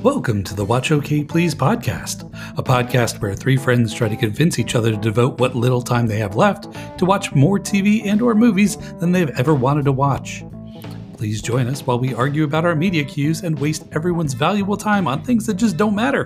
Welcome to the Watch OK Please podcast, a podcast where three friends try to convince each other to devote what little time they have left to watch more TV and or movies than they've ever wanted to watch. Please join us while we argue about our media cues and waste everyone's valuable time on things that just don't matter.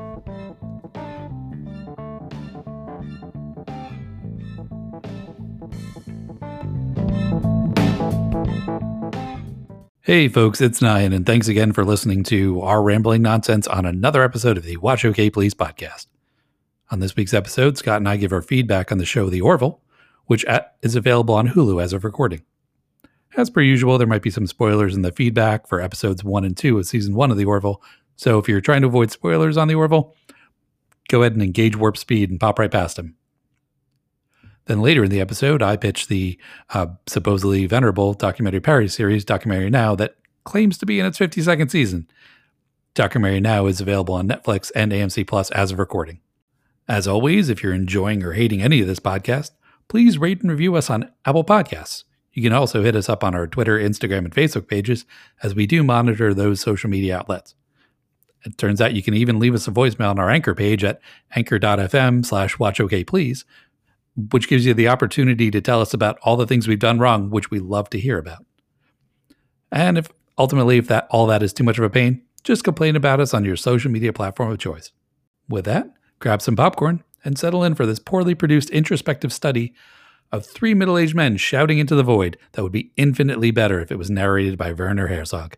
Hey folks, it's Nyan, and thanks again for listening to our rambling nonsense on another episode of the Watch OK Please podcast. On this week's episode, Scott and I give our feedback on the show The Orville, which is available on Hulu as of recording. As per usual, there might be some spoilers in the feedback for episodes 1 and 2 of season 1 of The Orville, so if you're trying to avoid spoilers on The Orville, go ahead and engage warp speed and pop right past them. Then later in the episode, I pitch the supposedly venerable documentary parody series, Documentary Now, that claims to be in its 52nd season. Documentary Now is available on Netflix and AMC Plus as of recording. As always, if you're enjoying or hating any of this podcast, please rate and review us on Apple Podcasts. You can also hit us up on our Twitter, Instagram, and Facebook pages, as we do monitor those social media outlets. It turns out you can even leave us a voicemail on our Anchor page at anchor.fm/watchokplease, which gives you the opportunity to tell us about all the things we've done wrong, which we love to hear about. And if all that is too much of a pain, just complain about us on your social media platform of choice. With that, grab some popcorn and settle in for this poorly produced introspective study of three middle-aged men shouting into the void that would be infinitely better if it was narrated by Werner Herzog.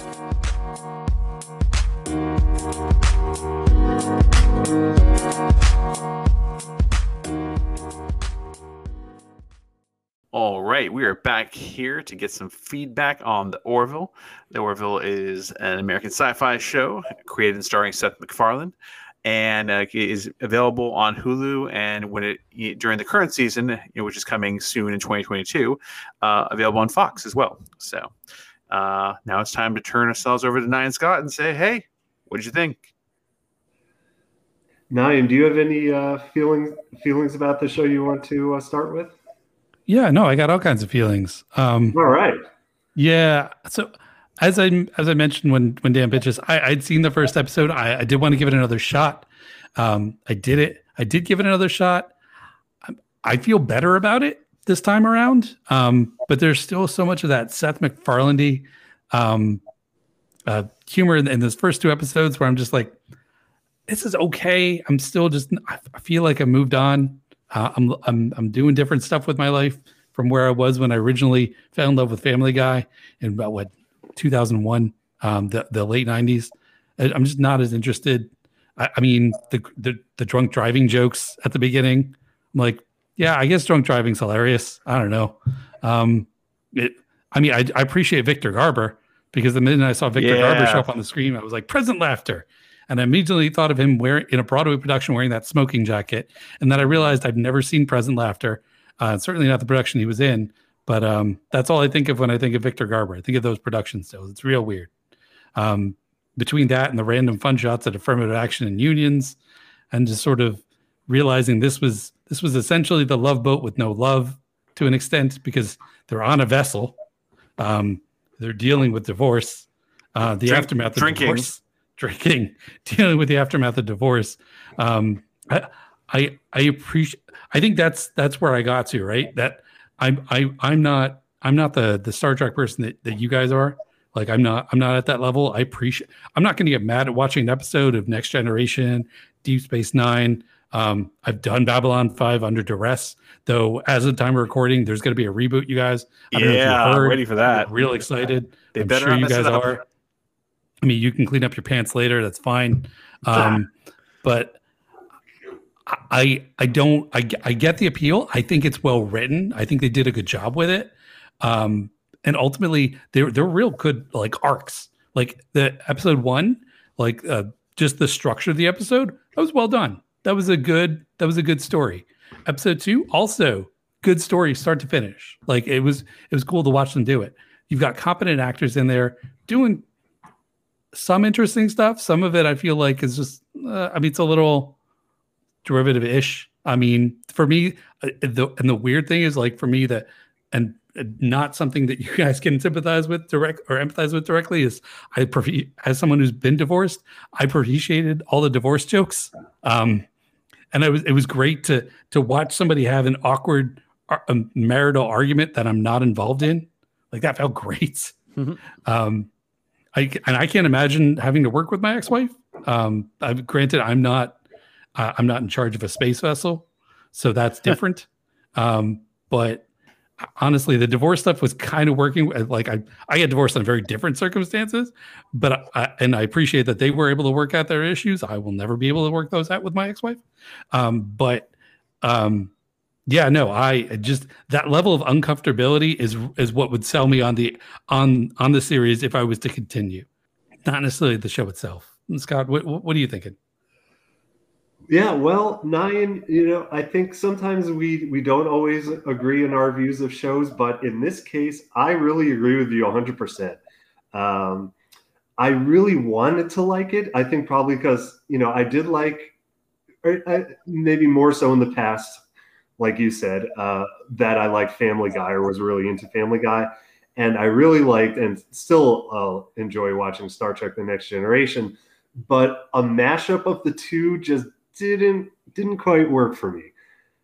All right, we are back here to get some feedback on The Orville. The Orville is an American sci-fi show created and starring Seth MacFarlane, and it is available on Hulu. And during the current season, which is coming soon in 2022, available on Fox as well. So now it's time to turn ourselves over to Nyan Scott and say, "Hey, what did you think?" Nyan, do you have any feelings about the show you want to start with? Yeah, no, I got all kinds of feelings. All right. Yeah. So as I mentioned when Dan pitches, I'd seen the first episode. I did want to give it another shot. I did it. I did give it another shot. I feel better about it this time around. But there's still so much of that Seth MacFarlane humor in those first two episodes where I'm just like, this is okay. I'm still I feel like I moved on. I'm doing different stuff with my life from where I was when I originally fell in love with Family Guy in about 2001, the late 90s. I'm just not as interested. I mean, the drunk driving jokes at the beginning, I'm like, yeah, I guess drunk driving's hilarious. I don't know. I appreciate Victor Garber, because the minute I saw Victor Garber show up on the screen, I was like, present laughter. And I immediately thought of him in a Broadway production wearing that smoking jacket. And then I realized I've never seen Present Laughter. Certainly not the production he was in. But that's all I think of when I think of Victor Garber. I think of those production stills. It's real weird. Between that and the random fun shots at affirmative action and unions, and just sort of realizing this was essentially the Love Boat with no love to an extent, because they're on a vessel. They're dealing with divorce. Aftermath of divorce. Dealing with the aftermath of divorce. I appreciate. I think that's where I got to, right. That I'm not the Star Trek person that you guys are. Like I'm not at that level. I'm not going to get mad at watching an episode of Next Generation, Deep Space Nine. I've done Babylon 5 under duress, though. As of the time of recording, there's going to be a reboot. You guys, I'm ready for that. I'm real excited. I'm sure you guys are. I mean, you can clean up your pants later. That's fine. But I get the appeal. I think it's well written. I think they did a good job with it. And ultimately they're real good, like, arcs. Like the episode 1, like just the structure of the episode, that was well done. That was a good story. Episode 2, also good story, start to finish. Like it was cool to watch them do it. You've got competent actors in there doing some interesting stuff. Some of it I feel like is just, it's a little derivative-ish. I mean, for me, the weird thing is, like, for me, and not something that you guys can sympathize with or empathize with directly, is as someone who's been divorced, I appreciated all the divorce jokes. And it was great to watch somebody have an awkward marital argument that I'm not involved in. Like, that felt great. Mm-hmm. I can't imagine having to work with my ex-wife. Granted, I'm not in charge of a space vessel, so that's different. But honestly, the divorce stuff was kind of working. Like, I get divorced on very different circumstances, but I appreciate that they were able to work out their issues. I will never be able to work those out with my ex-wife. Yeah, no, I just, that level of uncomfortability is what would sell me on the series if I was to continue, not necessarily the show itself. Scott, what are you thinking? Yeah, well, Nyan, I think sometimes we don't always agree in our views of shows, but in this case, I really agree with you 100%. I really wanted to like it. I think probably because, I did like, maybe more so in the past, like you said, that I liked Family Guy, or was really into Family Guy. And I really liked, and still enjoy watching Star Trek: The Next Generation. But a mashup of the two just didn't quite work for me.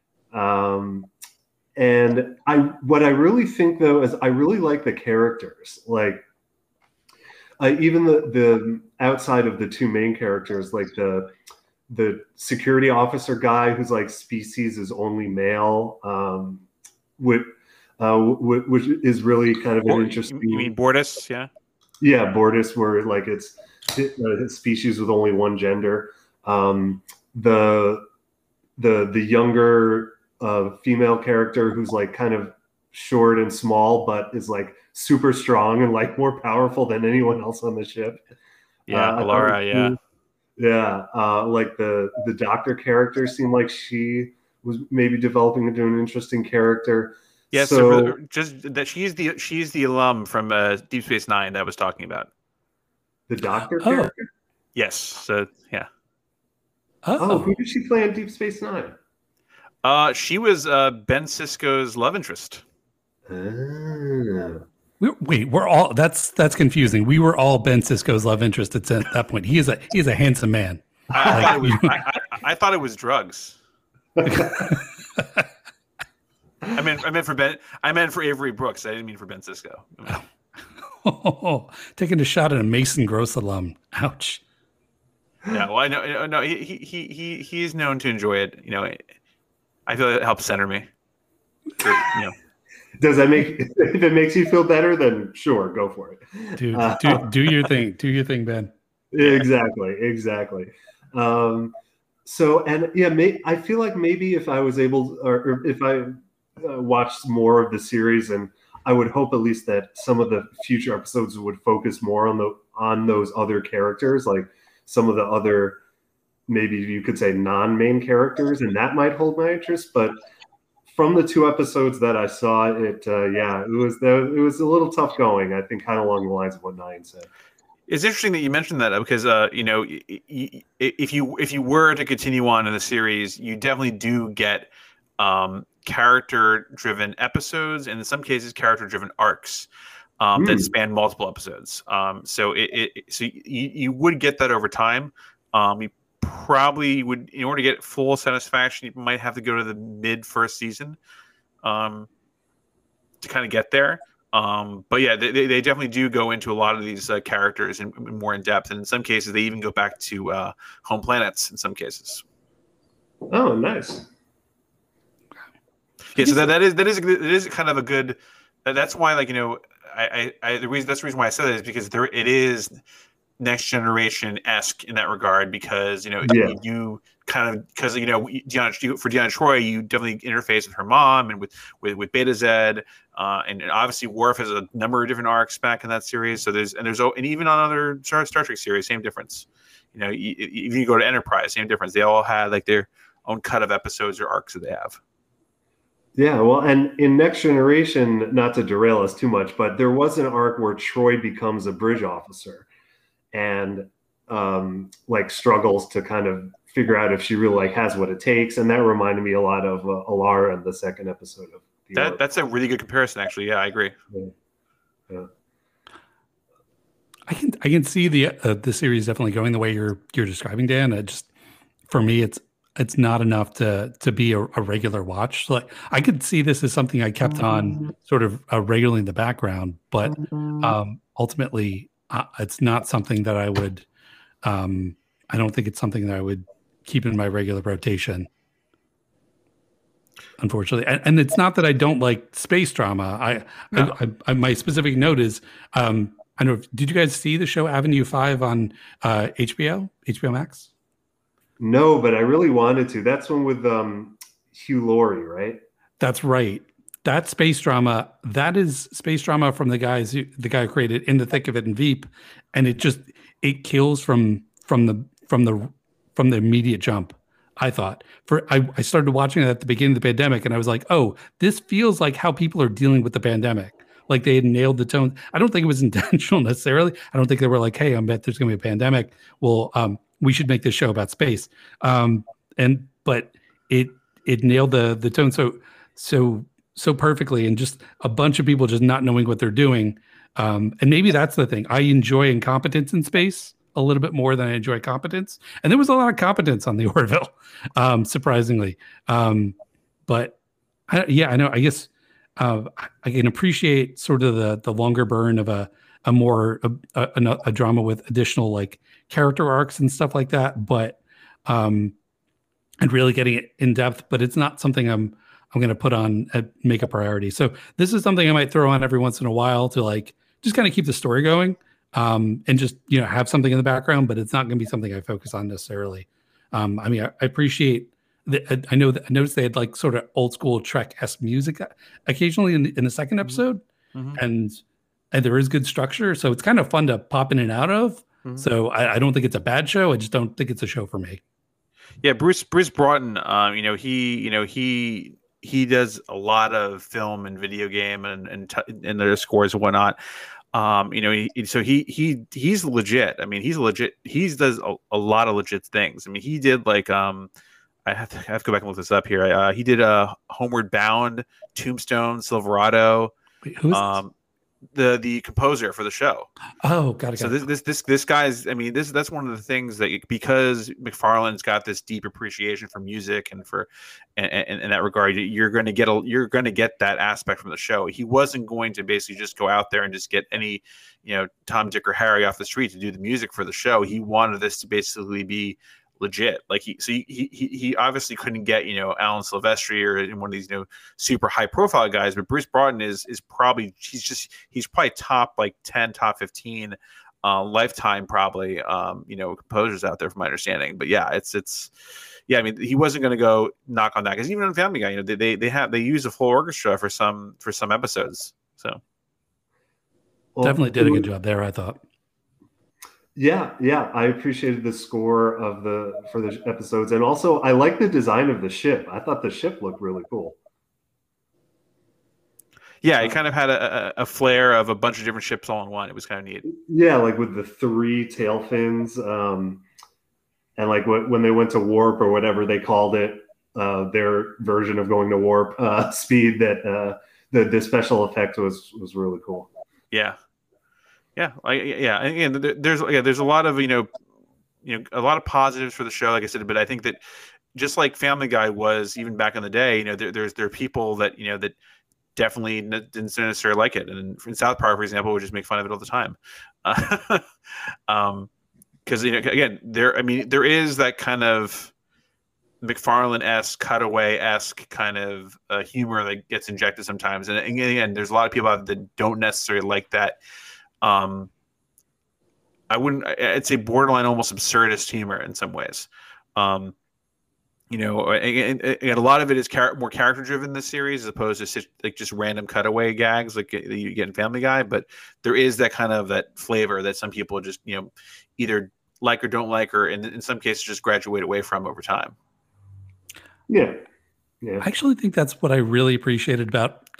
And what I really think, though, is I really like the characters. Like, even the outside of the two main characters, like the security officer guy who's like species is only male, which is really kind of an interesting. You mean Bortus? Yeah. Yeah, Bortus, where like it's a species with only one gender. The younger female character who's like kind of short and small, but is like super strong and like more powerful than anyone else on the ship. Yeah, Alara. Yeah. Yeah, like the doctor character seemed like she was maybe developing into an interesting character. Yeah, so just that she's the alum from Deep Space Nine that I was talking about. The doctor character? Yes. So yeah. Oh, who did she play in Deep Space Nine? She was Ben Sisko's love interest. We're all that's confusing. We were all Ben Sisko's love interest at that point. He is a handsome man. I thought it was drugs. I meant for Avery Brooks. I didn't mean for Ben Sisko. Taking a shot at a Mason Gross alum. Ouch. Yeah, well, I know. No, he is known to enjoy it. I feel it helps center me. Does that if it makes you feel better, then sure, go for it. Do your thing. Do your thing, Ben. Exactly. So, and yeah, I feel like maybe if I was able, or if I watched more of the series, and I would hope at least that some of the future episodes would focus more on those other characters, like some of the other, maybe you could say non-main characters, and that might hold my interest. But from the two episodes that I saw, it was a little tough going. I think kind of along the lines of what Nyan said. It's interesting that you mentioned that because if you were to continue on in the series, you definitely do get character-driven episodes, and in some cases, character-driven arcs that span multiple episodes. So you would get that over time. You probably would, in order to get full satisfaction, you might have to go to the mid first season to kind of get there. But yeah, they definitely do go into a lot of these characters in more in depth, and in some cases, they even go back to home planets. In some cases. Oh, nice. Yeah, so that is kind of a good. That's why, like, that's the reason why I said that is because it is Next Generation-esque in that regard, because you kind of, because for Deanna Troi, you definitely interface with her mom and with Beta Z, and obviously Worf has a number of different arcs back in that series. So there's even on other Star Trek series, same difference. If you go to Enterprise, same difference. They all had like their own cut of episodes or arcs that they have. Yeah, well, and in Next Generation, not to derail us too much, but there was an arc where Troi becomes a bridge officer and like struggles to kind of figure out if she really has what it takes, and that reminded me a lot of Alara in the second episode of art. That's a really good comparison, actually. Yeah, I agree. Yeah. I can see the series definitely going the way you're describing, Dan. It just, for me, it's not enough to be a regular watch. So, like, I could see this as something I kept on sort of regularly in the background, but ultimately, it's not something that I would. I don't think it's something that I would keep in my regular rotation. Unfortunately, and it's not that I don't like space drama. I my specific note is, I don't know. Did you guys see the show Avenue 5 on HBO Max? No, but I really wanted to. That's one with Hugh Laurie, right? That's right. That space drama. That is space drama from the guy who created In the Thick of It and Veep, and it kills from the immediate jump. I thought I started watching it at the beginning of the pandemic, and I was like, oh, this feels like how people are dealing with the pandemic. Like they had nailed the tone. I don't think it was intentional necessarily. I don't think they were like, hey, I bet there's going to be a pandemic. Well, we should make this show about space. But it nailed the tone so perfectly, and just a bunch of people just not knowing what they're doing. And maybe that's the thing. I enjoy incompetence in space a little bit more than I enjoy competence. And there was a lot of competence on the Orville, surprisingly. But I know. I guess I can appreciate sort of the longer burn of a drama with additional like character arcs and stuff like that. But and really getting it in depth. But it's not something I'm going to put on make a priority. So this is something I might throw on every once in a while to like just kind of keep the story going. And just, have something in the background, but it's not going to be something I focus on necessarily. I mean, I appreciate that. I noticed they had like sort of old school Trek-esque music occasionally in the second episode, and there is good structure, so it's kind of fun to pop in and out of. So I don't think it's a bad show. I just don't think it's a show for me. Yeah, Bruce Broughton. He does a lot of film and video game and their scores and whatnot. So he's legit. I mean, he's legit. He does a lot of legit things. I mean, he did like I have to go back and look this up here. He did Homeward Bound, Tombstone, Silverado. Wait, who is the composer for the show. Oh, got it. So this guy's. I mean, that's one of the things that because McFarlane's got this deep appreciation for music and for and in that regard, you're going to get that aspect from the show. He wasn't going to basically just go out there and just get any Tom, Dick, or Harry off the street to do the music for the show. He wanted this to basically be legit. Like he obviously couldn't get Alan Silvestri or one of these super high profile guys, but Bruce Broughton is probably he's probably top like 10, top 15 lifetime probably composers out there from my understanding. But yeah, it's I mean, he wasn't going to go knock on that because even on Family Guy, they use a full orchestra for some episodes. So definitely did a good job there, I thought. Yeah, I appreciated the score for the episodes, and also I like the design of the ship. I thought the ship looked really cool. Yeah, it kind of had a flair of a bunch of different ships all in one. It was kind of neat. Yeah, like with the 3 tail fins, and like when they went to warp or whatever they called it, their version of going to warp speed. That the special effect was really cool. Yeah. Yeah, and there's a lot of a lot of positives for the show, like I said, but I think that just like Family Guy was even back in the day, there are people that that definitely didn't necessarily like it, and in South Park, for example, would just make fun of it all the time, because again, there is that kind of McFarlane-esque, cutaway-esque kind of humor that gets injected sometimes, and again, there's a lot of people out there that don't necessarily like that. I'd say borderline almost absurdist humor in some ways. And a lot of it is more character driven in this series as opposed to like just random cutaway gags like you get in Family Guy. But there is that kind of that flavor that some people just either like or don't like, or in some cases just graduate away from over time. Yeah. I actually think that's what I really appreciated about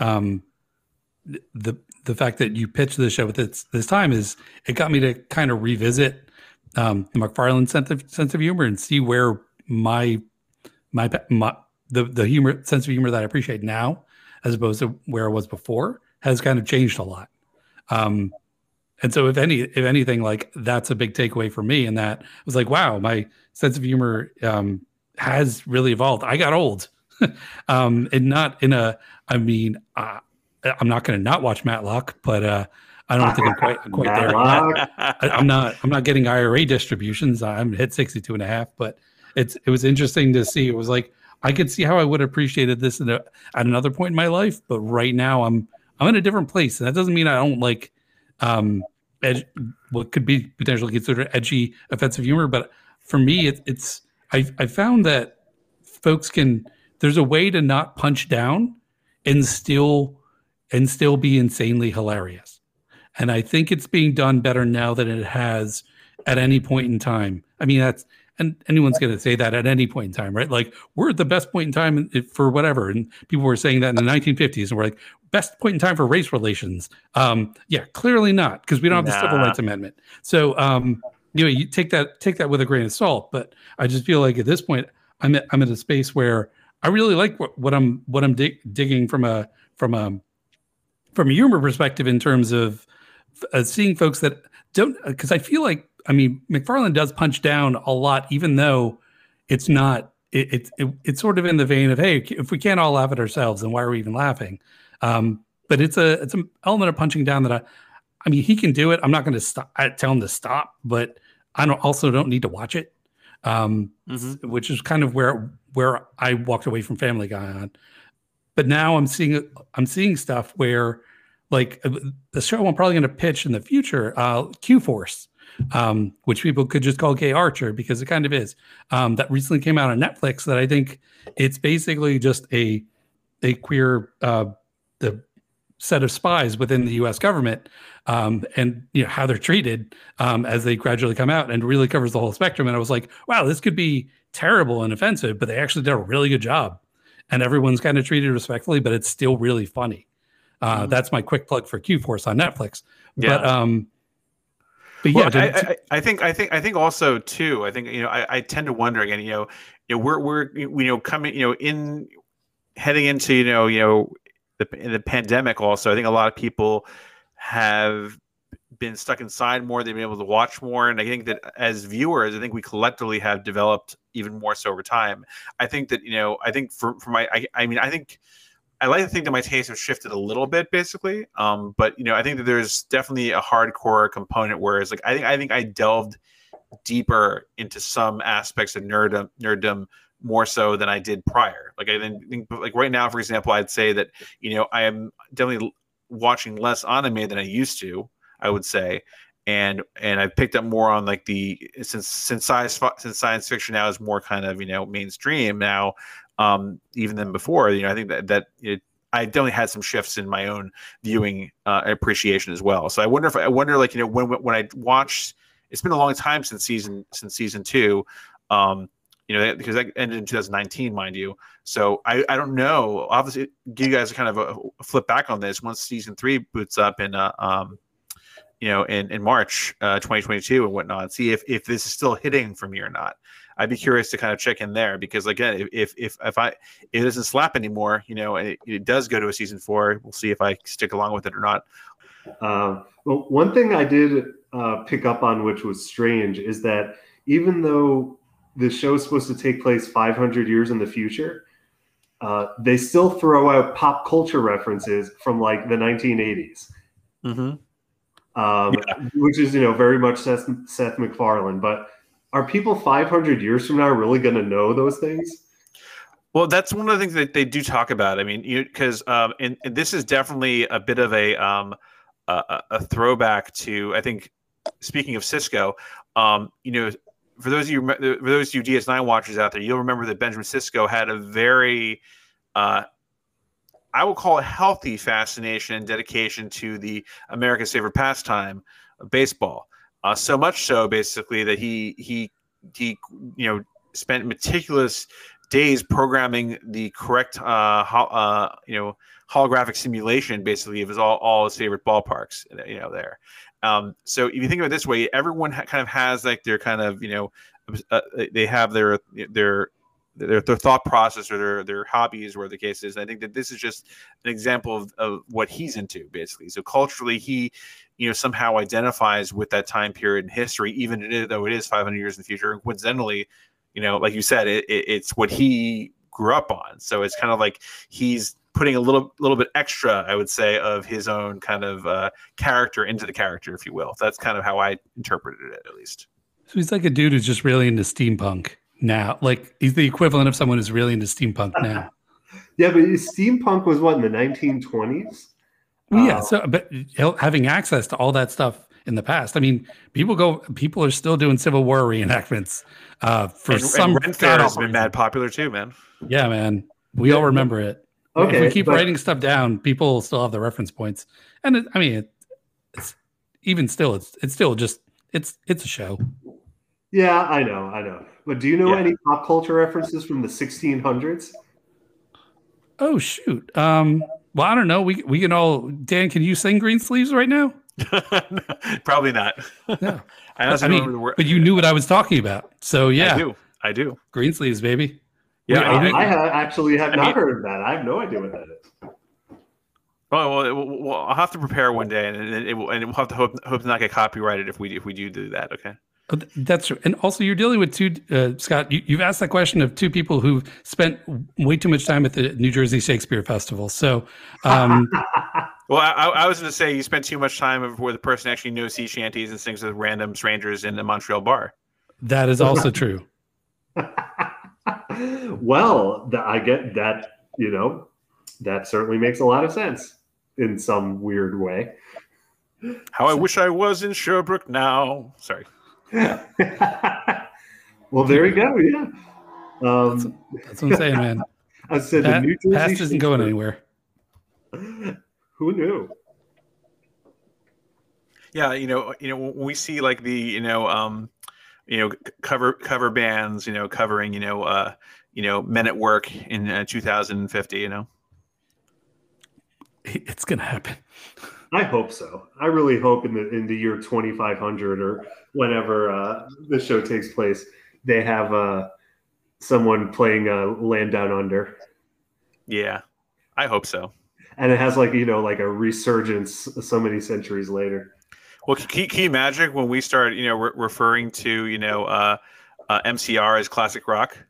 the fact that you pitched the show with this time is it got me to kind of revisit the McFarlane sense of humor and see where the humor sense of humor that I appreciate now as opposed to where it was before has kind of changed a lot. And so if anything, like that's a big takeaway for me, in that I was like, wow, my sense of humor has really evolved. I got old, and not in a, I mean, I'm not going to not watch Matlock, but I don't think I'm quite there yet. I'm not getting IRA distributions. I'm hit 62 and a half, but it was interesting to see. It was like, I could see how I would have appreciated this at another point in my life, but right now I'm in a different place. And that doesn't mean I don't like what could be potentially considered edgy, offensive humor. But for me, I found that folks there's a way to not punch down and still be insanely hilarious. And I think it's being done better now than it has at any point in time. I mean, and anyone's going to say that at any point in time, right? Like, we're at the best point in time for whatever. And people were saying that in the 1950s, and we're like, best point in time for race relations. Yeah, clearly not, because we don't have the Civil Rights Amendment. So, you take that with a grain of salt. But I just feel like at this point, I'm at a space where I really like what I'm digging from a humor perspective, in terms of seeing folks that don't, because I feel like, I mean, McFarlane does punch down a lot, even though it's not, it's sort of in the vein of, hey, if we can't all laugh at ourselves, then why are we even laughing? But it's an element of punching down that I mean, he can do it. I'm not going to tell him to stop, but I don't need to watch it. Which is kind of where I walked away from Family Guy on. But now I'm seeing stuff where, like, the show I'm probably going to pitch in the future, Q-Force, which people could just call Gay Archer, because it kind of is, that recently came out on Netflix, that I think it's basically just a queer the set of spies within the U.S. government, and how they're treated as they gradually come out, and really covers the whole spectrum. And I was like, wow, this could be terrible and offensive, but they actually did a really good job, and everyone's kind of treated respectfully, but it's still really funny. That's my quick plug for Q-Force on Netflix. Yeah. But well, yeah, I think also too, I think, I tend to wonder again, we're coming, in heading into, the pandemic also. I think a lot of people have been stuck inside more. They've been able to watch more. And I think that as viewers, I think we collectively have developed even more so over time. I think that, I think I think I like to think that my tastes have shifted a little bit, basically. But I think that there's definitely a hardcore component, whereas like I think I delved deeper into some aspects of nerddom more so than I did prior. Like, I think, like, right now, for example, I'd say that I am definitely watching less anime than I used to, I would say, and I've picked up more on, like, since science fiction now is more kind of mainstream now. Even than before, I think that I definitely had some shifts in my own viewing appreciation as well. So I wonder like, when I watched, it's been a long time since season 2, because that ended in 2019, mind you. So I don't know. Obviously, give you guys kind of a flip back on this once season 3 boots up in in March 2022 and whatnot, and see if this is still hitting for me or not. I'd be curious to kind of check in there, because again, if it doesn't slap anymore, it does go to a season 4. We'll see if I stick along with it or not. Well, one thing I did pick up on, which was strange, is that even though the show is supposed to take place 500 years in the future, they still throw out pop culture references from like the 1980s, which is very much Seth MacFarlane, but. Are people 500 years from now really going to know those things? Well, that's one of the things that they do talk about. I mean, because and this is definitely a bit of a throwback to, I think, speaking of Sisko, for those of you DS9 watchers out there, you'll remember that Benjamin Sisko had a very, I will call it, healthy fascination and dedication to the America's favorite pastime, baseball. So much so, basically, that he spent meticulous days programming the correct holographic simulation, basically, of all his favorite ballparks. There. So if you think of it this way, everyone kind of has like their kind of they have their their thought process or their hobbies, where the case is. I think that this is just an example of what he's into, basically. So culturally, he, somehow identifies with that time period in history, even though it is 500 years in the future. And coincidentally, like you said, it's what he grew up on. So it's kind of like he's putting a little bit extra, I would say, of his own kind of character into the character, if you will. That's kind of how I interpreted it, at least. So he's like a dude who's just really into steampunk now. Like he's the equivalent of someone who's really into steampunk now. Yeah, but steampunk was what, in the 1920s? Well, yeah. So, but having access to all that stuff in the past, I mean, people are still doing Civil War reenactments. And Ren Fair has been mad popular too, man. Yeah, man. We all remember it. Okay, if we keep writing stuff down, people still have the reference points. And it's even still, it's still just it's a show. Yeah, I know. But do you know any pop culture references from the 1600s? Oh shoot. Well, I don't know. We can all. Dan, can you sing Greensleeves right now? Probably not. No. I mean, the word. But you knew what I was talking about. So yeah, I do. Greensleeves, baby. Yeah, I actually have not heard of that. I have no idea what that is. Well, I'll have to prepare one day, and we'll have to hope to not get copyrighted if we do that. Okay. That's true. And also, you're dealing with two, Scott. You've asked that question of two people who spent way too much time at the New Jersey Shakespeare Festival. So, well, I was going to say you spent too much time where the person actually knows sea shanties and sings with random strangers in a Montreal bar. That is also true. Well, I get that. That certainly makes a lot of sense in some weird way. How I wish I was in Sherbrooke now. Sorry. Well, there you go. Yeah, that's what I'm saying, man. I said the New Jersey past isn't going anywhere. Who knew? Yeah, when we see like the cover bands, covering Men at Work in 2050, it's gonna happen. I hope so. I really hope in the year 2500 or whenever the show takes place, they have someone playing Land Down Under. Yeah, I hope so. And it has like a resurgence so many centuries later. Well, can you imagine when we start referring to MCR as classic rock?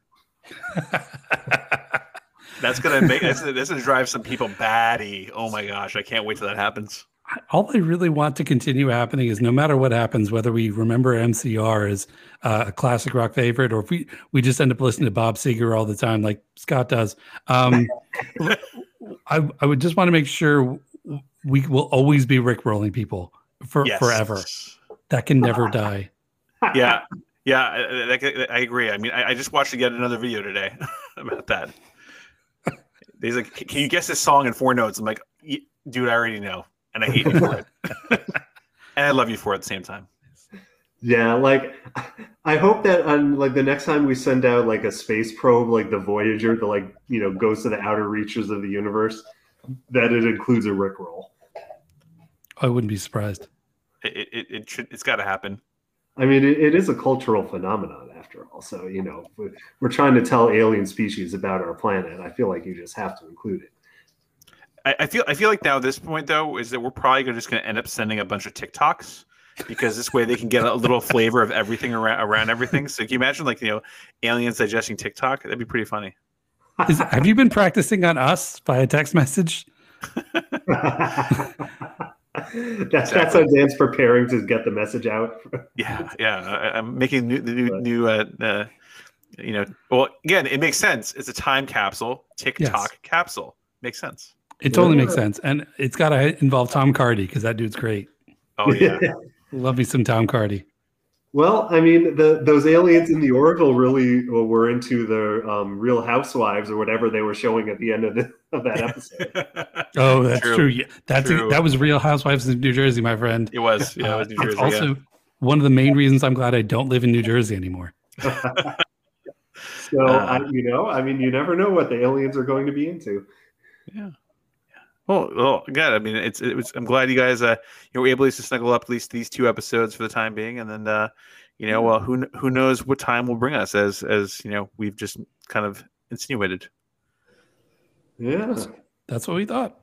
That's gonna drive some people batty. Oh my gosh, I can't wait till that happens. All I really want to continue happening is no matter what happens, whether we remember MCR as a classic rock favorite, or if we just end up listening to Bob Seger all the time, like Scott does. I would just want to make sure we will always be Rickrolling people forever. That can never die. Yeah, I agree. I mean, I just watched yet another video today about that. He's like, "Can you guess this song in 4 notes?" I'm like, "Dude, I already know." And I hate you for it. And I love you for it at the same time. Yeah, like I hope that on like the next time we send out like a space probe like the Voyager that goes to the outer reaches of the universe, that it includes a Rickroll. I wouldn't be surprised. It's got to happen. I mean, it is a cultural phenomenon after all. So, we're trying to tell alien species about our planet. I feel like you just have to include it. I feel like now at this point though is that we're probably just going to end up sending a bunch of TikToks, because this way they can get a little flavor of everything around everything. So can you imagine aliens digesting TikTok? That'd be pretty funny. Have you been practicing on us via text message? That's how Dan's preparing to get the message out. Yeah. I'm making new. Well, again, it makes sense. It's a time capsule, TikTok capsule. Makes sense. It totally makes sense, and it's got to involve Tom Cardy because that dude's great. Oh yeah, love me some Tom Cardy. Well, I mean, those aliens in the Orville really were into the Real Housewives or whatever they were showing at the end of that episode. Oh, that's true. Yeah, that was Real Housewives of New Jersey, my friend. It was. Yeah, it was New Jersey. It's also one of the main reasons I'm glad I don't live in New Jersey anymore. So, I mean, you never know what the aliens are going to be into. Yeah. Well, again, I mean, I'm glad you guys were able to snuggle up at least these 2 episodes for the time being, and then well, who knows what time will bring us, as we've just kind of insinuated. Yeah, that's what we thought.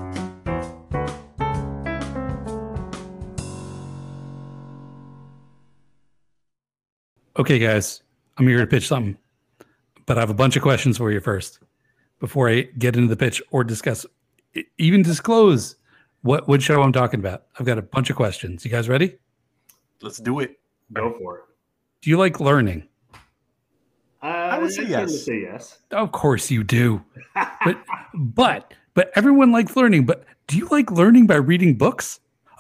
Okay, guys, I'm here to pitch something, but I have a bunch of questions for you first before I get into the pitch or even disclose what show I'm talking about. I've got a bunch of questions. You guys ready? Let's do it. Go for it. Do you like learning? I would say yes. Of course you do. but everyone likes learning. But do you like learning by reading books?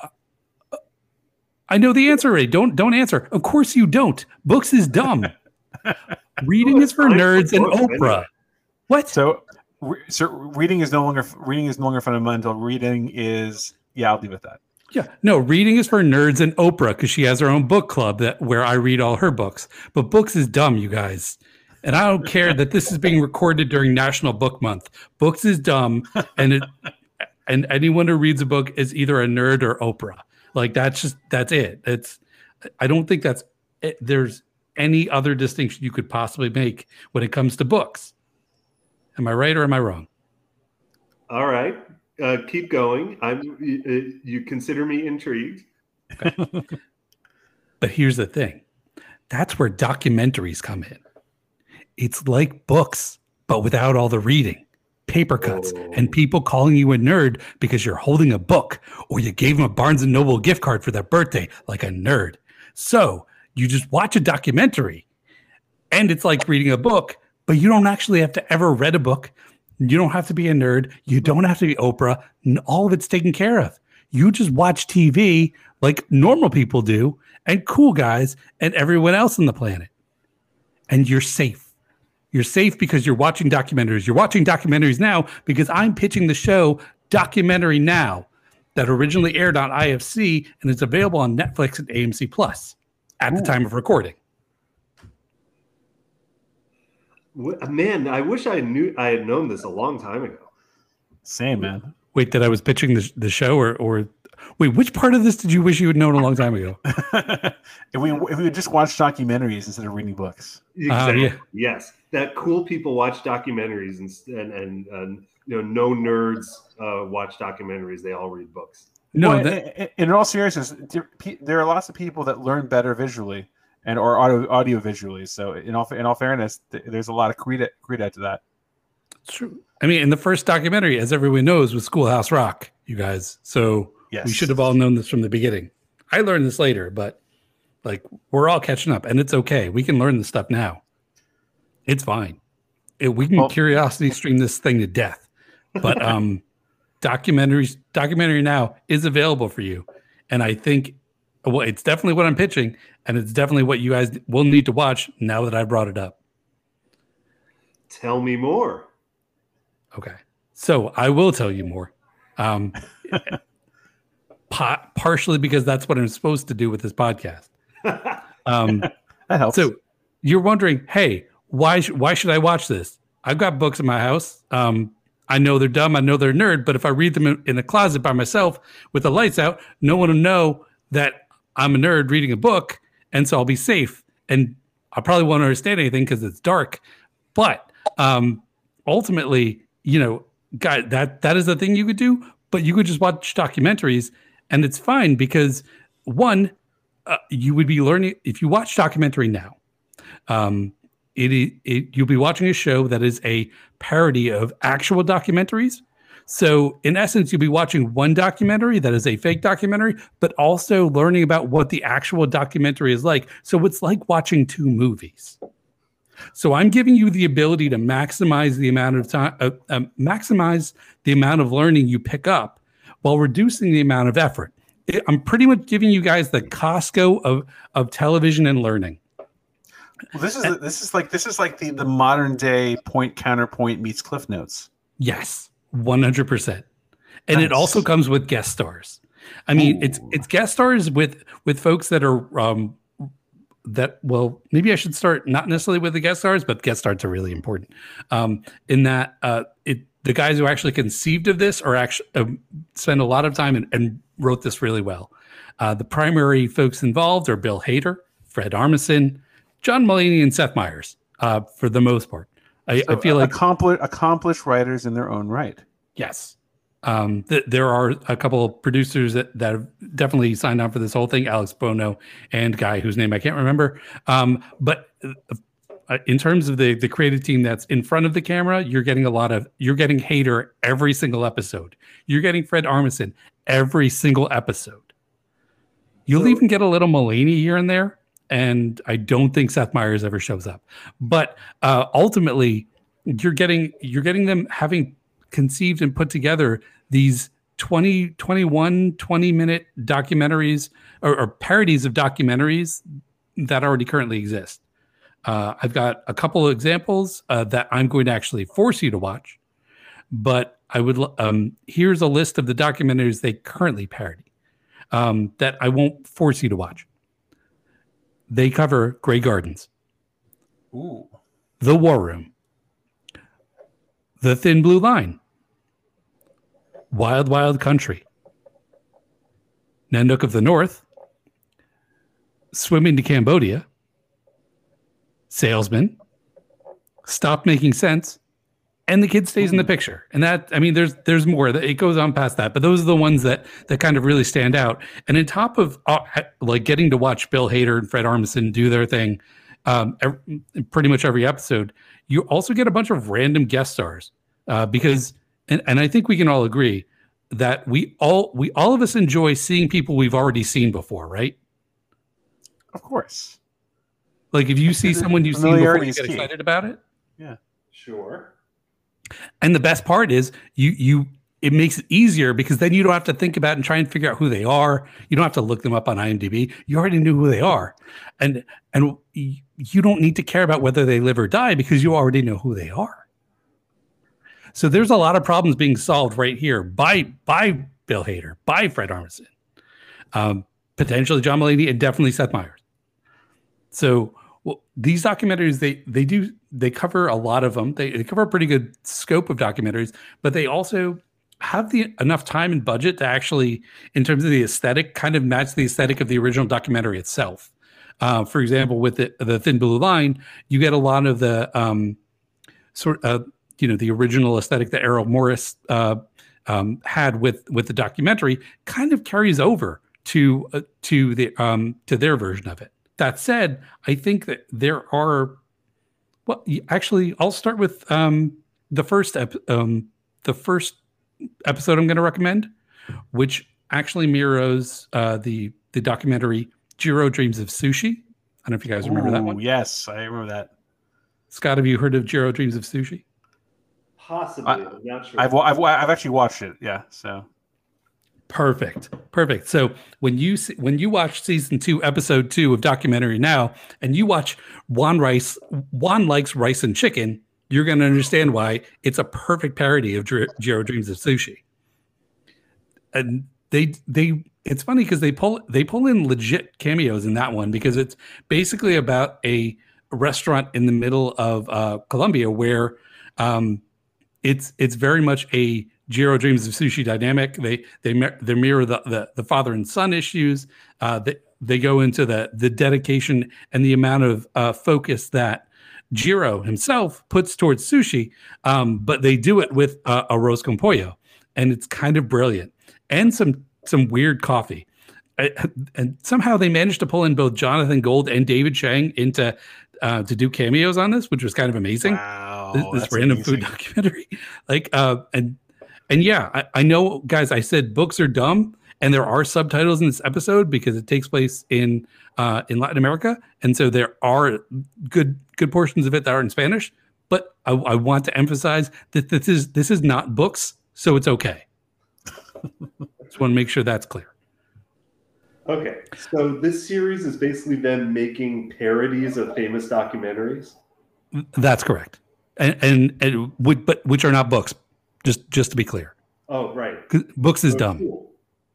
I know the answer, Ray. Don't answer. Of course you don't. Books is dumb. Reading is for nerds and Oprah. What? So reading is no longer fundamental. Reading is, I'll leave it at that. Yeah, no, reading is for nerds and Oprah because she has her own book club where I read all her books. But books is dumb, you guys. And I don't care that this is being recorded during National Book Month. Books is dumb, and anyone who reads a book is either a nerd or Oprah. Like that's it. I don't think there's any other distinction you could possibly make when it comes to books. Am I right or am I wrong? All right. Keep going. You consider me intrigued. Okay. But here's the thing. That's where documentaries come in. It's like books, but without all the reading, paper cuts, and people calling you a nerd because you're holding a book or you gave them a Barnes & Noble gift card for their birthday, like a nerd. So you just watch a documentary and it's like reading a book, but you don't actually have to ever read a book. You don't have to be a nerd. You don't have to be Oprah. All of it's taken care of. You just watch TV like normal people do and cool guys and everyone else on the planet. And you're safe. You're safe because you're watching documentaries. You're watching documentaries now because I'm pitching the show Documentary Now that originally aired on IFC and is available on Netflix and AMC Plus at the time of recording. Man, I wish I had known this a long time ago. Same, man. Wait, that I was pitching the show or wait, which part of this did you wish you had known a long time ago? if we would just watch documentaries instead of reading books. Exactly. Yeah. Yes, that cool people watch documentaries and no nerds watch documentaries. They all read books. No, in all seriousness, there are lots of people that learn better visually or audio visually. So in all fairness, there's a lot of credit to that. It's true. I mean, in the first documentary, as everyone knows, was Schoolhouse Rock, you guys. So we should have all known this from the beginning. I learned this later, but like we're all catching up, and it's okay. We can learn this stuff now. It's fine. We can curiosity stream this thing to death. But Documentary Now is available for you, and I think it's definitely what I'm pitching, and it's definitely what you guys will need to watch now that I brought it up. Tell me more. Okay, so I will tell you more. Partially because that's what I'm supposed to do with this podcast. That helps. So you're wondering, hey, why should I watch this? I've got books in my house. I know they're dumb. I know they're nerd. But if I read them in a closet by myself with the lights out, no one will know that I'm a nerd reading a book, and so I'll be safe. And I probably won't understand anything because it's dark. But ultimately, guys, that is the thing you could do. But you could just watch documentaries, and it's fine because one, you would be learning if you watch Documentary Now. You'll be watching a show that is a parody of actual documentaries. So in essence, you'll be watching one documentary that is a fake documentary, but also learning about what the actual documentary is like. So it's like watching two movies. So I'm giving you the ability to maximize the amount of time, maximize the amount of learning you pick up while reducing the amount of effort. I'm pretty much giving you guys the Costco of television and learning. Well, this is like the modern day point counterpoint meets Cliff Notes. Yes, 100%. And it also comes with guest stars. I mean, it's guest stars with folks that are maybe I should start not necessarily with the guest stars, but guest stars are really important. In that the guys who actually conceived of this are actually spend a lot of time and wrote this really well. The primary folks involved are Bill Hader, Fred Armisen, John Mulaney, and Seth Meyers for the most part. I feel like accomplished writers in their own right. Yes. There are a couple of producers that have definitely signed on for this whole thing, Alex Bono and guy whose name I can't remember. But in terms of the creative team that's in front of the camera, you're getting Hader every single episode. You're getting Fred Armisen every single episode. You'll even get a little Mulaney here and there, and I don't think Seth Meyers ever shows up. But ultimately, you're getting them having conceived and put together these 20-minute documentaries or parodies of documentaries that already currently exist. I've got a couple of examples that I'm going to actually force you to watch, but I would here's a list of the documentaries they currently parody that I won't force you to watch. They cover Grey Gardens, Ooh. The War Room, The Thin Blue Line, Wild Wild Country, Nanook of the North, Swimming to Cambodia, Salesman, Stop Making Sense, and The Kid Stays in the Picture. And that, I mean, there's more. It goes on past that, but those are the ones that kind of really stand out. And on top of like getting to watch Bill Hader and Fred Armisen do their thing, pretty much every episode, you also get a bunch of random guest stars because. And I think we can all agree that we all of us enjoy seeing people we've already seen before, right? Of course. Like if you see someone you've seen before, you get excited about it. Yeah, Sure. And the best part is it makes it easier because then you don't have to think about and try and figure out who they are. You don't have to look them up on IMDb. You already knew who they are, and you don't need to care about whether they live or die because you already know who they are. So there's a lot of problems being solved right here by Bill Hader, by Fred Armisen, potentially John Mulaney, and definitely Seth Meyers. So these documentaries, they cover a lot of them. They cover a pretty good scope of documentaries, but they also have enough time and budget to actually, in terms of the aesthetic, kind of match the aesthetic of the original documentary itself. For example, with the Thin Blue Line, you get a lot of the the original aesthetic that Errol Morris had with the documentary kind of carries over to their version of it. That said, I think that there are. Well, actually, I'll start with the first episode I'm going to recommend, which actually mirrors the documentary Jiro Dreams of Sushi. I don't know if you guys remember that one. Yes, I remember that. Scott, have you heard of Jiro Dreams of Sushi? Possibly. I'm not sure. I've actually watched it. Yeah. So. Perfect. So when you watch season 2, episode 2 of Documentary Now, and you watch Juan Likes Rice and Chicken, you're going to understand why it's a perfect parody of Jiro Dreams of Sushi. And it's funny because they pull in legit cameos in that one because it's basically about a restaurant in the middle of Colombia where it's very much a Jiro Dreams of Sushi dynamic. They mirror the father and son issues. They go into the dedication and the amount of focus that Jiro himself puts towards sushi, but they do it with arroz con pollo, and it's kind of brilliant. And some weird coffee. And somehow they managed to pull in both Jonathan Gold and David Chang into to do cameos on this, which was kind of amazing. Wow, this random food documentary. And yeah, I know, guys, I said books are dumb, and there are subtitles in this episode because it takes place in Latin America, and so there are good portions of it that are in Spanish. But I want to emphasize that this is not books, so it's okay. Just want to make sure that's clear. Okay, so this series is basically them making parodies of famous documentaries. That's correct, and which are not books. Just to be clear. Oh, right. Books is dumb. Cool.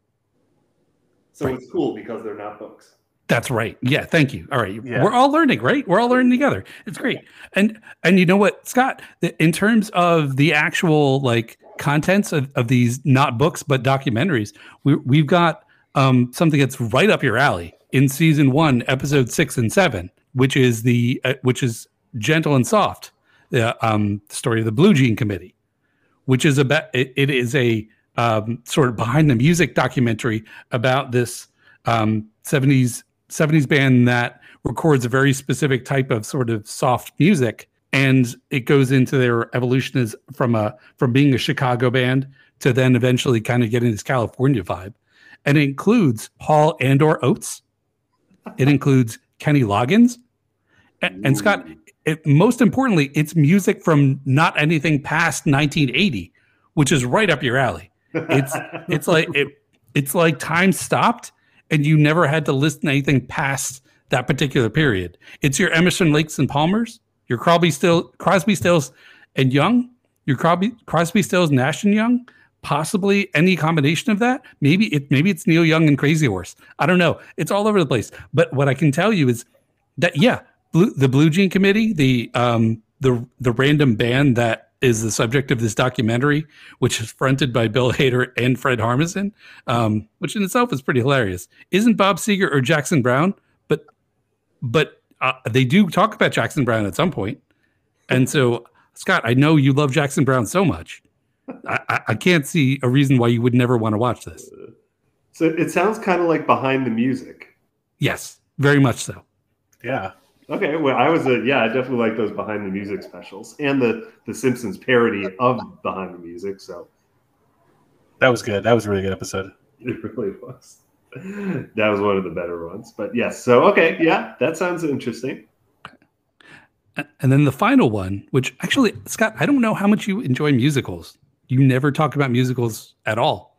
So right. It's cool because they're not books. That's right. Yeah. Thank you. All right. Yeah. We're all learning, right? We're all learning together. It's great. And you know what, Scott? In terms of the actual contents of these not books but documentaries, we've got something that's right up your alley. in season 1, episode 6 and 7, which is Gentle and Soft, the story of the Blue Jean Committee, which is about it is a sort of behind the music documentary about this 70s band that records a very specific type of sort of soft music, and it goes into their evolution as from being a Chicago band to then eventually kind of getting this California vibe. And it includes Paul and/or Oates. It includes Kenny Loggins. And Scott, most importantly, it's music from not anything past 1980, which is right up your alley. It's like time stopped and you never had to listen to anything past that particular period. It's your Emerson, Lakes and Palmers, your Crosby, Stills and Young, your Crosby, Stills, Nash and Young, possibly any combination of that. Maybe it's Neil Young and Crazy Horse. I don't know. It's all over the place. But what I can tell you is that the Blue Jean Committee, the random band that is the subject of this documentary, which is fronted by Bill Hader and Fred Armisen, which in itself is pretty hilarious, isn't Bob Seger or Jackson Browne, but they do talk about Jackson Browne at some point. And so, Scott, I know you love Jackson Browne so much. I can't see a reason why you would never want to watch this. So it sounds kind of like Behind the Music. Yes, very much so. Yeah. Okay, well, I definitely like those Behind the Music specials and the Simpsons parody of Behind the Music. So that was good. That was a really good episode. It really was. That was one of the better ones. But yes, so okay, yeah, that sounds interesting. And then the final one, which actually, Scott, I don't know how much you enjoy musicals. You never talk about musicals at all.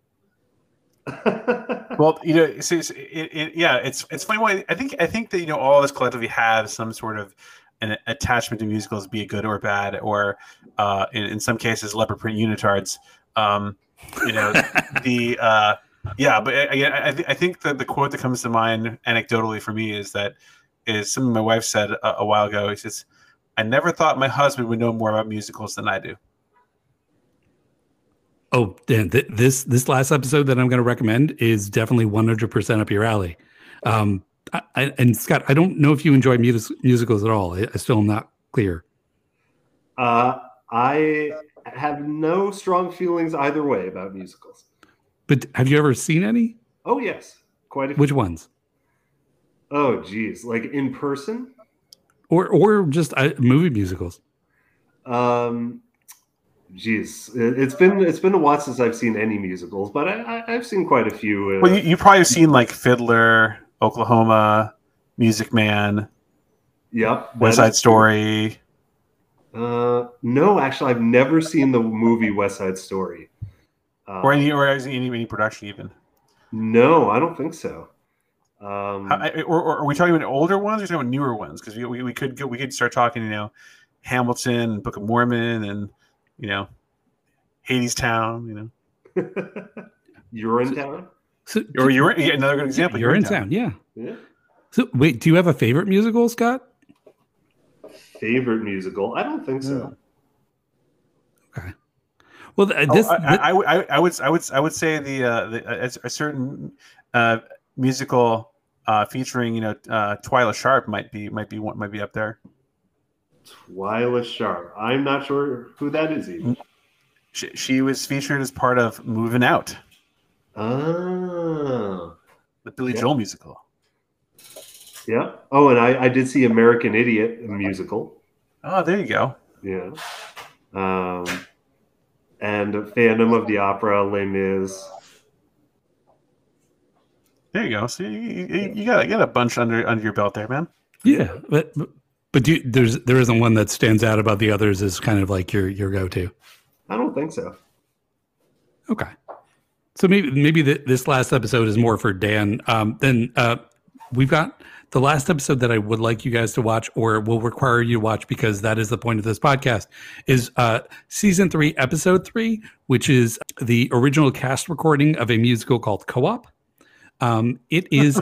Well, it's funny. Why I think that all of us collectively have some sort of an attachment to musicals, be it good or bad, or in some cases, leopard print unitards. But I think that the quote that comes to mind anecdotally for me is something my wife said a while ago. She says, "I never thought my husband would know more about musicals than I do." Oh, Dan, this last episode that I'm going to recommend is definitely 100% up your alley. And Scott, I don't know if you enjoy musicals at all. I still am not clear. I have no strong feelings either way about musicals. But have you ever seen any? Oh, yes. Quite a few. Which ones? Oh, geez. Like in person? Or just movie musicals? Geez, it's been a while since I've seen any musicals, but I've seen quite a few. Well, you probably have seen like Fiddler, Oklahoma, Music Man. Yep. West Side Story. No, actually, I've never seen the movie West Side Story. Or any production even. No, I don't think so. Or are we talking about older ones or talking about newer ones? Because we could start talking, Hamilton, Book of Mormon, and Hadestown, Urinetown? Another good example. Urinetown, yeah. So wait, do you have a favorite musical, Scott? Favorite musical? I don't think so. Okay. Well, I would say a certain musical featuring Twyla Sharp might be up there. Twyla Sharp. I'm not sure who that is even. She was featured as part of Moving Out. Oh. The Billy Joel musical. Yeah. Oh, and I did see American Idiot musical. Oh, there you go. Yeah. And Phantom of the Opera, Les Mis. There you go. So you got a bunch under your belt there, man. Yeah, but there isn't one that stands out about the others as kind of like your go-to. I don't think so. Okay, so maybe this last episode is more for Dan. Then we've got the last episode that I would like you guys to watch, or will require you to watch, because that is the point of this podcast, is season 3, episode 3, which is the original cast recording of a musical called Co-op. It is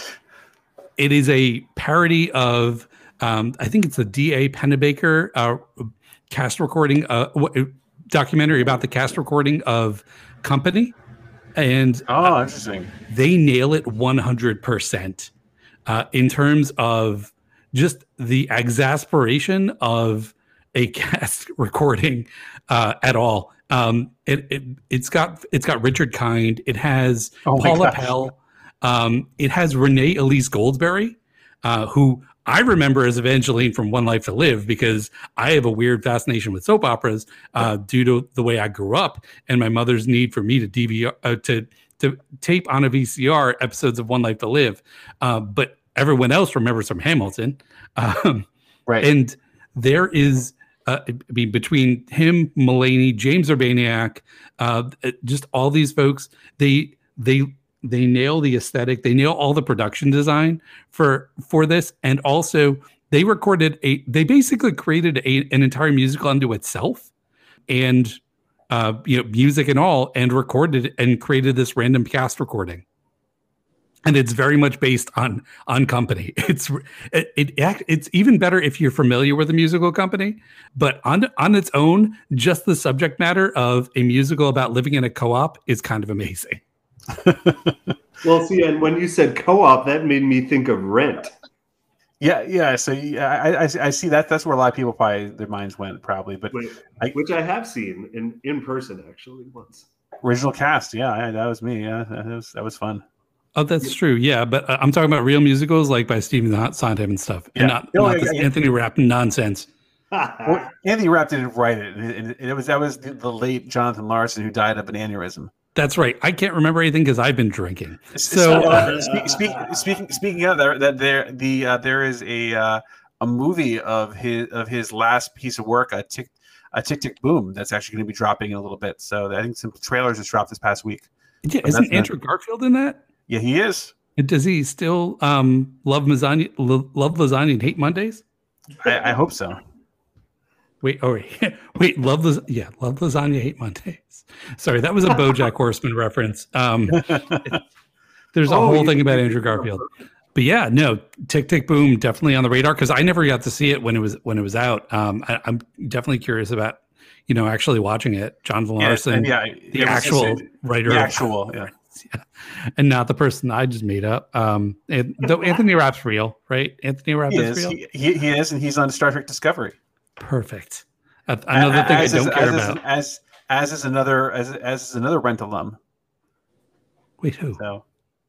a parody of I think it's a D.A. Pennebaker cast recording documentary about the cast recording of Company, And interesting. they nail it 100% in terms of just the exasperation of a cast recording at all. It's got Richard Kind. It has Paula Pell. It has Renee Elise Goldsberry, who I remember as Evangeline from One Life to Live, because I have a weird fascination with soap operas due to the way I grew up and my mother's need for me to DVR to tape on a VCR episodes of One Life to Live. But everyone else remembers from Hamilton. Right. And there is, between him, Mulaney, James Urbaniak, just all these folks, they nail the aesthetic. They nail all the production design for this. And also they basically created an entire musical unto itself, and music and all, and recorded and created this random cast recording. And it's very much based on Company. It's even better if you're familiar with a musical Company, but on its own, just the subject matter of a musical about living in a co-op is kind of amazing. Well, see, and when you said co-op, that made me think of Rent. Yeah. So I see that. That's where a lot of people probably their minds went, probably. But which I have seen in person actually once. Original cast, yeah, that was me. Yeah, that was fun. Oh, that's true. Yeah, but I'm talking about real musicals, like by Stephen Sondheim and stuff, and not this Anthony Rapp nonsense. Well, Anthony Rapp didn't write it, and that was the late Jonathan Larson, who died of an aneurysm. That's right. I can't remember anything because I've been drinking. So speaking of that, there is a movie of his last piece of work, a Tick Tick Boom, that's actually going to be dropping in a little bit. So I think some trailers just dropped this past week. Yeah, isn't Andrew Garfield in that? Yeah, he is. And does he still love lasagna and hate Mondays? I hope so. Wait, love lasagna, hate Mondays. Sorry, that was a BoJack Horseman reference. There's a whole thing about Andrew Garfield. But yeah, no, Tick Tick Boom definitely on the radar, because I never got to see it when it was out. I'm definitely curious about actually watching it. Jonathan Larson, the actual writer, and not the person I just made up. Though Anthony Rapp's real, right? Anthony Rapp is real. He is, and he's on Star Trek Discovery. Perfect. Another thing I don't care about. As is another Rent alum. Wait, who? So,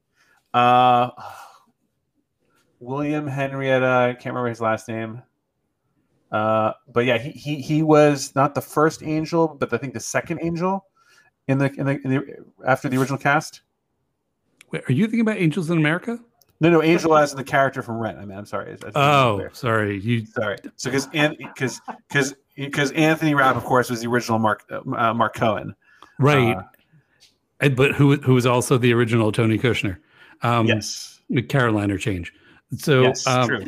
William Henrietta. I can't remember his last name. But yeah, he was not the first Angel, but I think the second Angel in the after the original cast. Wait, are you thinking about Angels in America? No, Angel as the character from Rent. I mean, I'm sorry. Sorry. Sorry. So because Anthony Rapp, of course, was the original Mark Cohen, right? But who was also the original Tony Kushner? Yes, the Carolina change. So yes, true.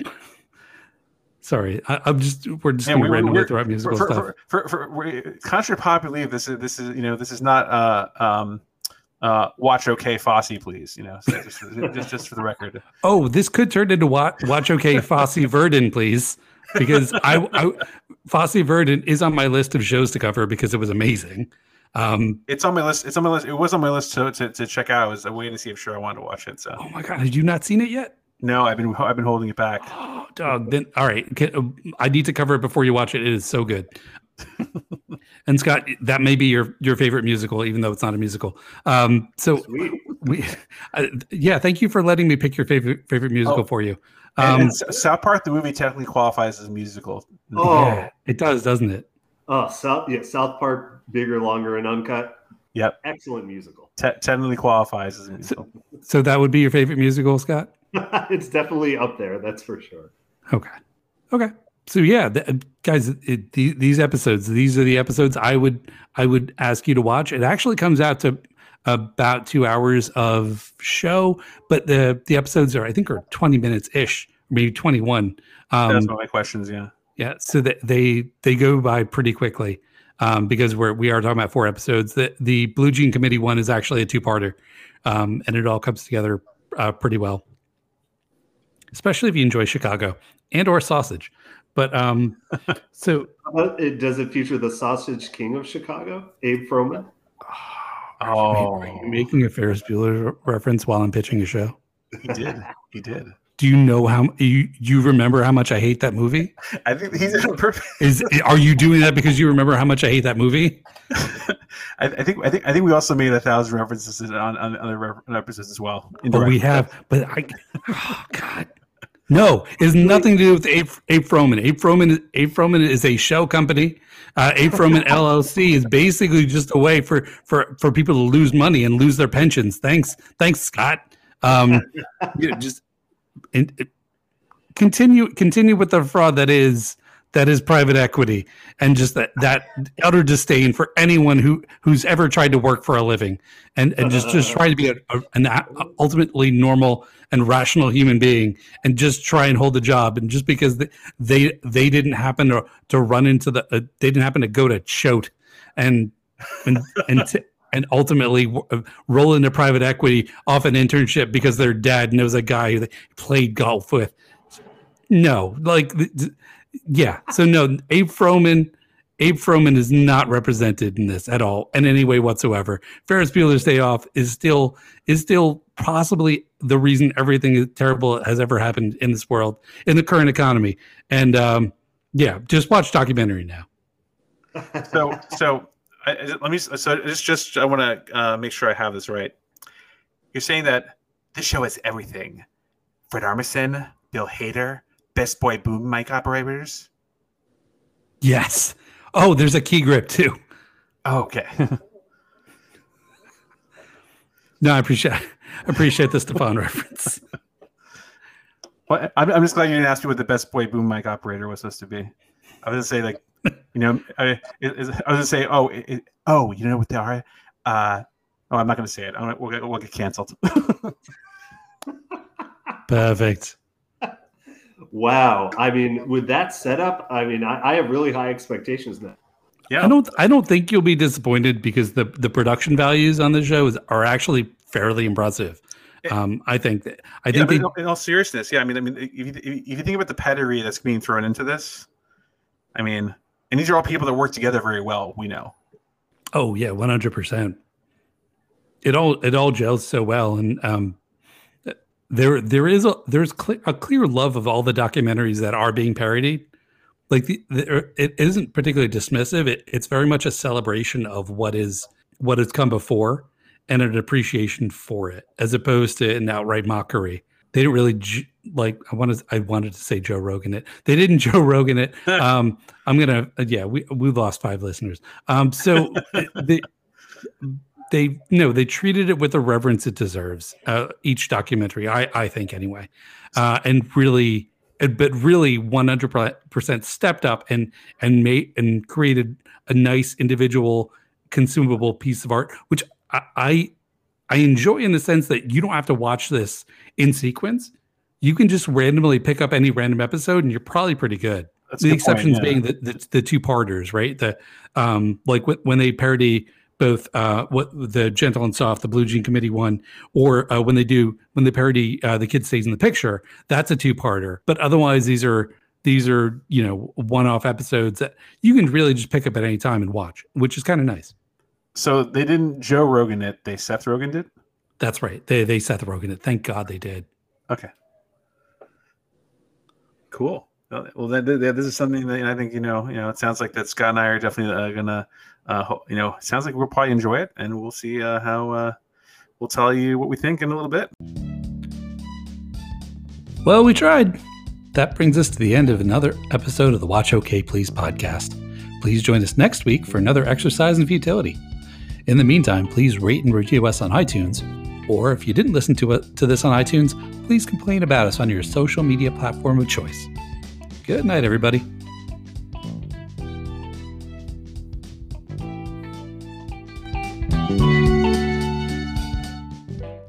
Sorry, we're just going to randomly throw out musical stuff. Contrary to popular belief, this is not watch OK Fosse, please. So just for the record. Oh, this could turn into watch OK Fosse Verdon, please, because I Fosse Verdon is on my list of shows to cover because it was amazing. It's on my list. It was on my list to check out. I was waiting to see if I wanted to watch it. So. Oh my God, had you not seen it yet? No, I've been holding it back. Oh, dog. Then all right, I need to cover it before you watch it. It is so good. And Scott, that may be your favorite musical, even though it's not a musical. So thank you for letting me pick your favorite musical for you. And South Park, the movie, technically qualifies as a musical. Oh, yeah, it does, doesn't it? Oh, South Park, bigger, longer, and uncut. Yep, excellent musical. Technically qualifies as a musical. So that would be your favorite musical, Scott? It's definitely up there. That's for sure. Okay. So yeah, guys, these episodes, these are the episodes I would ask you to watch. It actually comes out to about 2 hours of show, but the episodes are 20 minutes ish, maybe 21. That's one of my questions. Yeah. Yeah. So that they go by pretty quickly because we are talking about 4 episodes. The Blue Jean Committee one is actually a 2-parter, and it all comes together pretty well, especially if you enjoy Chicago and or sausage. But so does it feature the Sausage King of Chicago, Abe Froman? Are you making a Ferris Bueller reference while I'm pitching a show? He did. He did. Do you know how you remember how much I hate that movie? I think he's in perfect. Are you doing that because you remember how much I hate that movie? I think we also made 1,000 references on other episodes as well. But we have. But oh God. No, it has nothing to do with Abe Froman. Abe Froman is a shell company. Abe Froman LLC is basically just a way for people to lose money and lose their pensions. Thanks, Scott. Just continue with the fraud that is private equity, and just that utter disdain for anyone who's ever tried to work for a living and just try to be an ultimately normal and rational human being and just try and hold the job. And just because they didn't happen to run into they didn't happen to go to Choate and ultimately roll into private equity off an internship because their dad knows a guy who they played golf with. No, yeah. So no, Abe Froman is not represented in this at all in any way whatsoever. Ferris Bueller's Day Off is still possibly the reason everything terrible has ever happened in this world, in the current economy. And yeah, just watch documentary now. So I want to make sure I have this right. You're saying that this show is everything. Fred Armisen, Bill Hader, Best Boy boom mic operators. Yes. Oh, there's a key grip too. Oh, okay. No, I appreciate the Stefan reference. Well, I'm just glad you didn't ask me what the Best Boy boom mic operator was supposed to be. I was gonna say I was gonna say, you know what they are? I'm not gonna say it. We'll get canceled. Perfect. Wow. I mean, with that setup, I have really high expectations now. Yeah. I don't think you'll be disappointed because the production values on the show are actually fairly impressive. I think in all seriousness, yeah. I mean, if you think about the pedigree that's being thrown into this, and these are all people that work together very well. We know. Oh yeah, 100%. It all gels so well, and there's a clear love of all the documentaries that are being parodied. Like it isn't particularly dismissive. It's very much a celebration of what has come before and an appreciation for it, as opposed to an outright mockery. They didn't really I wanted to say Joe Rogan it. They didn't Joe Rogan it. We lost 5 listeners. So they treated it with the reverence it deserves. Each documentary, I think anyway, and really 100% stepped up and created a nice individual consumable piece of art, which I enjoy in the sense that you don't have to watch this in sequence. You can just randomly pick up any random episode and you're probably pretty good. That's the exceptions being the two-parters, right? Like when they parody both what the Gentle and Soft, the Blue Jean Committee one, or when they parody The Kid Stays in the Picture, that's a two-parter. But otherwise, these are one-off episodes that you can really just pick up at any time and watch, which is kind of nice. So they didn't Joe Rogan it; they Seth Rogen did. That's right. They Seth Rogen it. Thank God they did. Okay. Cool. Well, this is something that I think it sounds like that Scott and I are definitely gonna. It sounds like we'll probably enjoy it, and we'll see how we'll tell you what we think in a little bit. Well, we tried. That brings us to the end of another episode of the Watch OK Please podcast. Please join us next week for another exercise in futility. In the meantime, please rate and review us on iTunes, or if you didn't listen to this on iTunes, please complain about us on your social media platform of choice. Good night, everybody.